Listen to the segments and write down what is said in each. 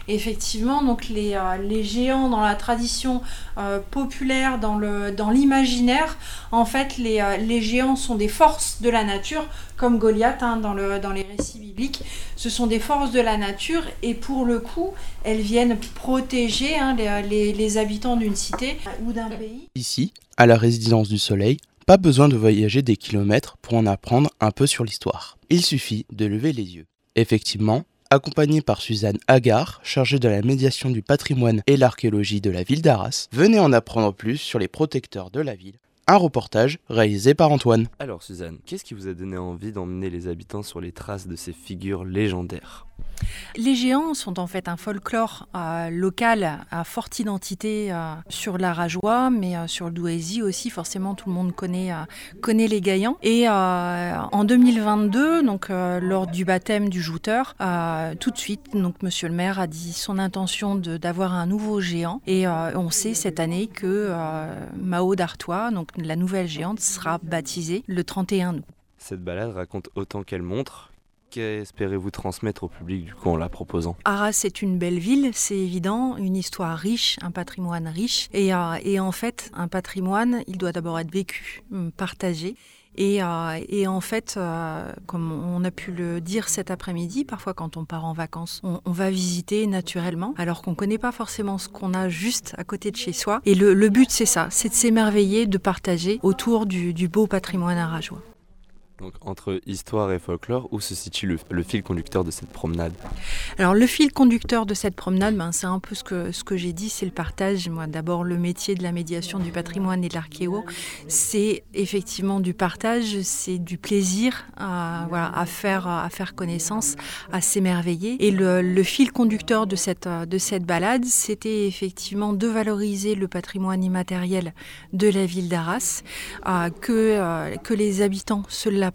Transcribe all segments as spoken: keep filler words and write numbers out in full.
Effectivement, donc les, euh, les géants dans la tradition euh, populaire, dans, le, dans l'imaginaire, en fait, les, euh, les géants sont des forces de la nature, comme Goliath hein, dans, le, dans les récits bibliques. Ce sont des forces de la nature et pour le coup, elles viennent protéger hein, les, les, les habitants d'une cité ou d'un pays. Ici, à la résidence du Soleil, pas besoin de voyager des kilomètres pour en apprendre un peu sur l'histoire. Il suffit de lever les yeux. Effectivement, accompagné par Suzanne Agar, chargée de la médiation du patrimoine et l'archéologie de la ville d'Arras, venez en apprendre plus sur les protecteurs de la ville. Un reportage réalisé par Antoine. Alors Suzanne, qu'est-ce qui vous a donné envie d'emmener les habitants sur les traces de ces figures légendaires ? Les géants sont en fait un folklore euh, local à forte identité euh, sur l'Arajois, mais euh, sur le Douaisis aussi. Forcément, tout le monde connaît, euh, connaît les Gaillans. Et euh, en deux mille vingt-deux, donc, euh, lors du baptême du jouteur, euh, tout de suite, donc, Monsieur le maire a dit son intention de, d'avoir un nouveau géant. Et euh, on sait cette année que euh, Mao d'Artois, donc la nouvelle géante, sera baptisée le trente et un août. Cette balade raconte autant qu'elle montre. Qu'espérez-vous transmettre au public du coup en la proposant ? Arras, c'est une belle ville, c'est évident, une histoire riche, un patrimoine riche. Et, euh, et en fait, un patrimoine, il doit d'abord être vécu, partagé. Et, euh, et en fait, euh, comme on a pu le dire cet après-midi, parfois quand on part en vacances, on, on va visiter naturellement, alors qu'on ne connaît pas forcément ce qu'on a juste à côté de chez soi. Et le, le but, c'est ça, c'est de s'émerveiller, de partager autour du, du beau patrimoine arajois. Donc entre histoire et folklore, où se situe le, le fil conducteur de cette promenade ? Alors le fil conducteur de cette promenade, ben, c'est un peu ce que, ce que j'ai dit, c'est le partage. Moi, d'abord, le métier de la médiation du patrimoine et de l'archéo, c'est effectivement du partage, c'est du plaisir à, voilà, à, faire, à faire connaissance, à s'émerveiller. Et le, le fil conducteur de cette, de cette balade, c'était effectivement de valoriser le patrimoine immatériel de la ville d'Arras, euh, que, euh, que les habitants se l'approprient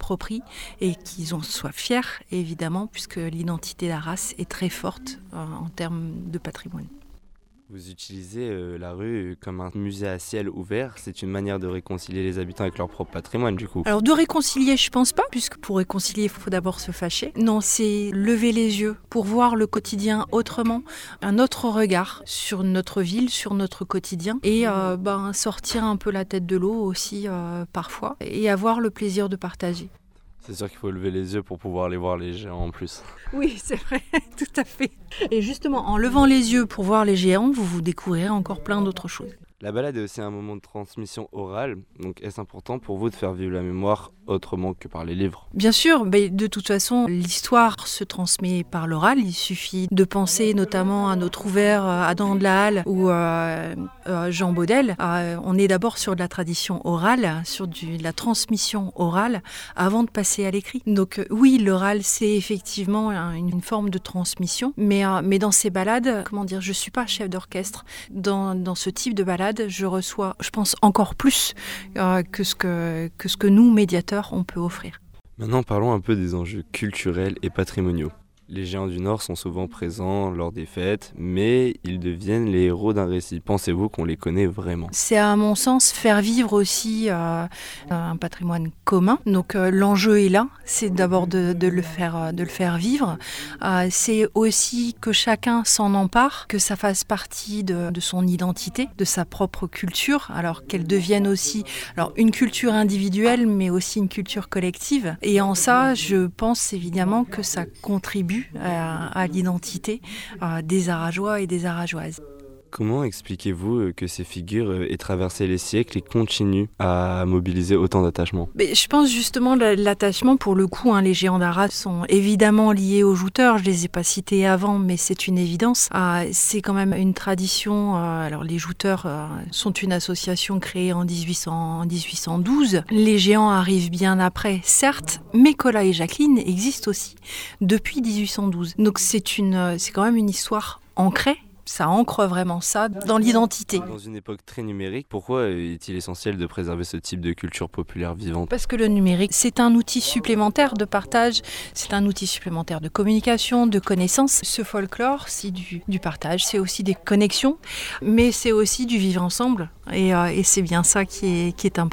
et qu'ils en soient fiers, évidemment, puisque l'identité d'Arras est très forte euh, en termes de patrimoine. Vous utilisez euh, la rue comme un musée à ciel ouvert. C'est une manière de réconcilier les habitants avec leur propre patrimoine, du coup. Alors de réconcilier, je pense pas, puisque pour réconcilier, il faut d'abord se fâcher. Non, c'est lever les yeux pour voir le quotidien autrement, un autre regard sur notre ville, sur notre quotidien, et euh, ben, sortir un peu la tête de l'eau aussi euh, parfois, et avoir le plaisir de partager. C'est sûr qu'il faut lever les yeux pour pouvoir les voir les géants en plus. Oui, c'est vrai, tout à fait. Et justement, en levant les yeux pour voir les géants, vous vous découvrirez encore plein d'autres choses. La balade est aussi un moment de transmission orale, donc est-ce important pour vous de faire vivre la mémoire autrement que par les livres ? Bien sûr, mais de toute façon, l'histoire se transmet par l'oral. Il suffit de penser notamment à notre ouvert Adam de la Halle ou euh, euh, Jean Baudel. Euh, on est d'abord sur de la tradition orale, sur du, de la transmission orale, avant de passer à l'écrit. Donc euh, oui, l'oral, c'est effectivement une, une forme de transmission, mais, euh, mais dans ces balades, comment dire, je ne suis pas chef d'orchestre. Dans, dans ce type de balade, je reçois, je pense, encore plus euh, que, ce que, que ce que nous, médiateurs, on peut offrir. Maintenant, parlons un peu des enjeux culturels et patrimoniaux. Les géants du Nord sont souvent présents lors des fêtes, mais ils deviennent les héros d'un récit. Pensez-vous qu'on les connaît vraiment ? C'est à mon sens faire vivre aussi euh, un patrimoine commun. Donc euh, l'enjeu est là, c'est d'abord de, de, le, faire, de le faire vivre. Euh, c'est aussi que chacun s'en empare, que ça fasse partie de, de son identité, de sa propre culture, alors qu'elle devienne aussi alors, une culture individuelle, mais aussi une culture collective. Et en ça, je pense évidemment que ça contribue À, à l'identité euh, des Arajois et des Arajoises. Comment expliquez-vous que ces figures aient traversé les siècles et continuent à mobiliser autant d'attachement ? Mais je pense justement que l'attachement, pour le coup, hein, les géants d'Arras sont évidemment liés aux jouteurs. Je ne les ai pas cités avant, mais c'est une évidence. Euh, c'est quand même une tradition. Euh, alors les jouteurs euh, sont une association créée en dix-huit cent douze. Les géants arrivent bien après, certes, mais Colas et Jacqueline existent aussi depuis dix-huit cent douze. Donc c'est, une, c'est quand même une histoire ancrée. Ça ancre vraiment ça dans l'identité. Dans une époque très numérique, pourquoi est-il essentiel de préserver ce type de culture populaire vivante ? Parce que le numérique, c'est un outil supplémentaire de partage, c'est un outil supplémentaire de communication, de connaissance. Ce folklore, c'est du, du partage, c'est aussi des connexions, mais c'est aussi du vivre ensemble. Et, euh, et c'est bien ça qui est, qui est important.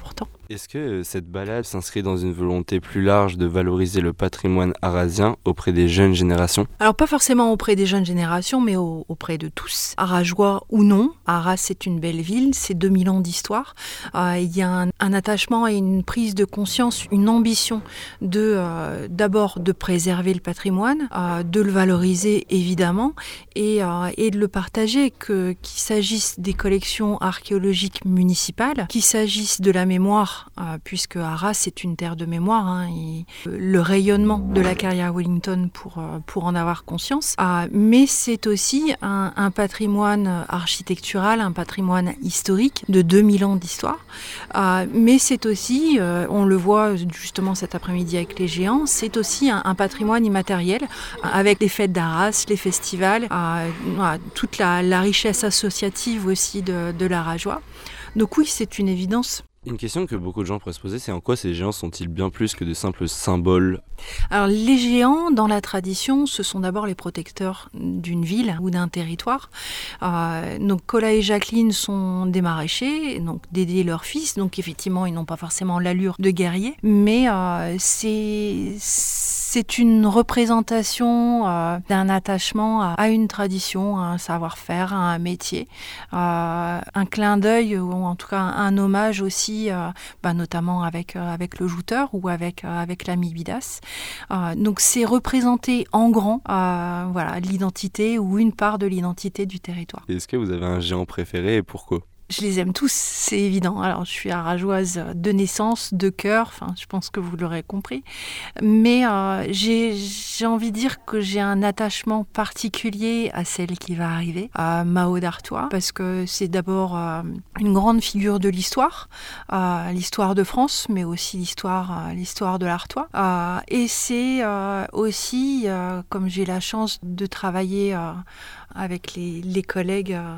Est-ce que cette balade s'inscrit dans une volonté plus large de valoriser le patrimoine arrasien auprès des jeunes générations ? Alors pas forcément auprès des jeunes générations, mais au, auprès de tous. Arageois ou non, Arras c'est une belle ville, c'est deux mille ans d'histoire. Euh, il y a un, un attachement et une prise de conscience, une ambition de euh, d'abord de préserver le patrimoine, euh, de le valoriser évidemment, et, euh, et de le partager, que, qu'il s'agisse des collections archéologiques municipales, qu'il s'agisse de la mémoire, Euh, puisque Arras c'est une terre de mémoire, hein, et le rayonnement de la carrière Wellington pour, euh, pour en avoir conscience. Euh, mais c'est aussi un, un patrimoine architectural, un patrimoine historique de deux mille ans d'histoire. Euh, mais c'est aussi, euh, on le voit justement cet après-midi avec les géants, c'est aussi un, un patrimoine immatériel, euh, avec les fêtes d'Arras, les festivals, euh, voilà, toute la, la richesse associative aussi de, de l'Arageois. Donc oui, c'est une évidence. Une question que beaucoup de gens pourraient se poser, c'est en quoi ces géants sont-ils bien plus que de simples symboles ? Alors les géants, dans la tradition, ce sont d'abord les protecteurs d'une ville ou d'un territoire. Euh, donc Cola et Jacqueline sont des maraîchers, donc d'aider leurs fils. Donc effectivement, ils n'ont pas forcément l'allure de guerriers, mais euh, c'est... C'est une représentation euh, d'un attachement à, à une tradition, à un savoir-faire, à un métier, euh, un clin d'œil ou en tout cas un hommage aussi, euh, bah, notamment avec, euh, avec le jouteur ou avec, euh, avec l'ami Bidas. Euh, donc c'est représenter en grand euh, voilà, l'identité ou une part de l'identité du territoire. Est-ce que vous avez un géant préféré et pourquoi ? Je les aime tous, c'est évident. Alors, je suis arageoise de naissance, de cœur, enfin, je pense que vous l'aurez compris. Mais euh, j'ai, j'ai envie de dire que j'ai un attachement particulier à celle qui va arriver, à Mao d'Artois, parce que c'est d'abord euh, une grande figure de l'histoire, euh, l'histoire de France, mais aussi l'histoire, euh, l'histoire de l'Artois. Euh, et c'est euh, aussi, euh, comme j'ai la chance de travailler euh, avec les, les collègues, euh,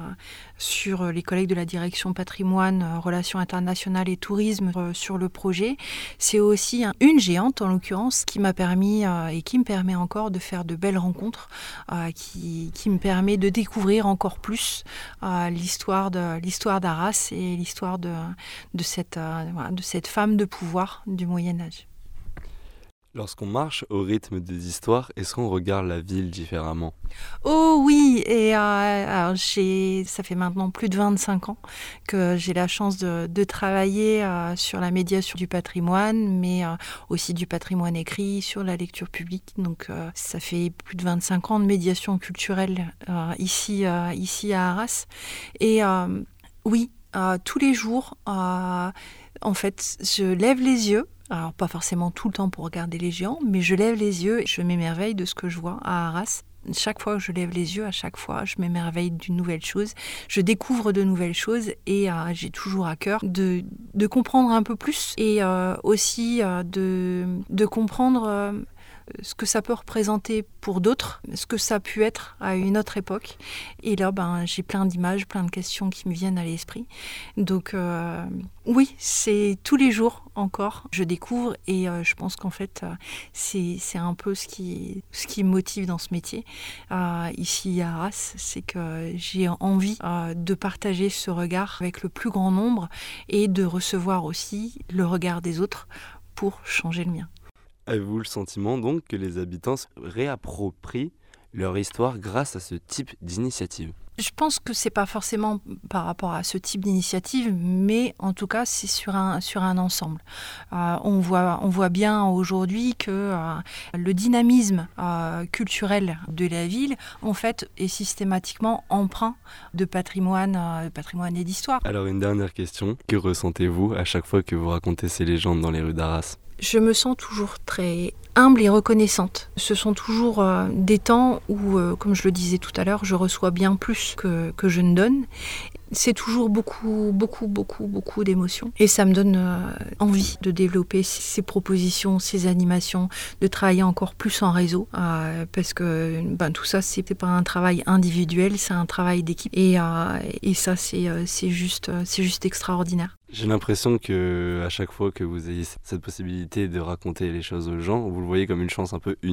sur les collègues de la direction patrimoine, euh, relations internationales et tourisme euh, sur le projet. C'est aussi un, une géante, en l'occurrence, qui m'a permis euh, et qui me permet encore de faire de belles rencontres, euh, qui, qui me permet de découvrir encore plus euh, l'histoire, de, l'histoire d'Arras et l'histoire de, de, cette, euh, voilà, de cette femme de pouvoir du Moyen-Âge. Lorsqu'on marche au rythme des histoires, est-ce qu'on regarde la ville différemment ? Oh oui, et euh, alors j'ai, ça fait maintenant plus de vingt-cinq ans que j'ai la chance de, de travailler euh, sur la médiation du patrimoine, mais euh, aussi du patrimoine écrit, sur la lecture publique. Donc euh, ça fait plus de vingt-cinq ans de médiation culturelle euh, ici, euh, ici à Arras. Et euh, oui, euh, tous les jours, euh, en fait, je lève les yeux. Alors pas forcément tout le temps pour regarder les géants, mais je lève les yeux et je m'émerveille de ce que je vois à Arras. Chaque fois que je lève les yeux, à chaque fois, je m'émerveille d'une nouvelle chose. Je découvre de nouvelles choses et euh, j'ai toujours à cœur de, de comprendre un peu plus et euh, aussi euh, de, de comprendre euh, ce que ça peut représenter pour d'autres, ce que ça a pu être à une autre époque. Et là, ben, j'ai plein d'images, plein de questions qui me viennent à l'esprit. Donc euh, oui, c'est tous les jours encore, je découvre et euh, je pense qu'en fait, euh, c'est, c'est un peu ce qui, ce qui me motive dans ce métier. Euh, ici à Arras, c'est que j'ai envie euh, de partager ce regard avec le plus grand nombre et de recevoir aussi le regard des autres pour changer le mien. Avez-vous le sentiment donc que les habitants se réapproprient leur histoire grâce à ce type d'initiative ? Je pense que c'est pas forcément par rapport à ce type d'initiative, mais en tout cas c'est sur un sur un ensemble. Euh, on voit on voit bien aujourd'hui que euh, le dynamisme euh, culturel de la ville en fait est systématiquement empreint de patrimoine, euh, patrimoine et d'histoire. Alors une dernière question, que ressentez-vous à chaque fois que vous racontez ces légendes dans les rues d'Arras ? Je me sens toujours très humble et reconnaissante. Ce sont toujours euh, des temps où, euh, comme je le disais tout à l'heure, je reçois bien plus que, que je ne donne. C'est toujours beaucoup, beaucoup, beaucoup, beaucoup d'émotions. Et ça me donne euh, envie de développer ces propositions, ces animations, de travailler encore plus en réseau. Euh, parce que ben, tout ça, c'est pas un travail individuel, c'est un travail d'équipe. Et, euh, et ça, c'est, euh, c'est, juste, c'est juste extraordinaire. J'ai l'impression que à chaque fois que vous ayez cette possibilité de raconter les choses aux gens, vous le voyez comme une chance un peu unique.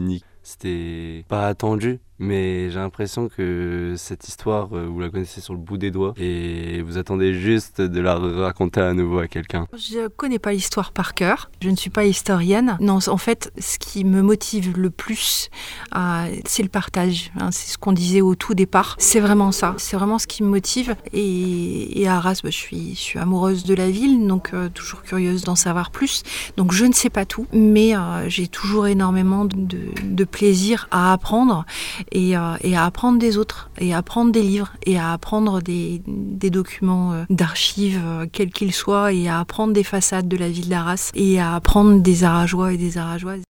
C'était pas attendu, mais j'ai l'impression que cette histoire, euh, vous la connaissez sur le bout des doigts et vous attendez juste de la raconter à nouveau à quelqu'un. Je connais pas l'histoire par cœur, je ne suis pas historienne. Non, en fait, ce qui me motive le plus, euh, c'est le partage. Hein, c'est ce qu'on disait au tout départ. C'est vraiment ça, c'est vraiment ce qui me motive. Et, et à Arras, bah, je suis, je suis amoureuse de la ville, donc euh, toujours curieuse d'en savoir plus. Donc je ne sais pas tout, mais euh, j'ai toujours énormément de, de, de plaisir à apprendre et, euh, et à apprendre des autres, et à apprendre des livres, et à apprendre des, des documents euh, d'archives, euh, quels qu'ils soient, et à apprendre des façades de la ville d'Arras, et à apprendre des Arageois et des Arageoises.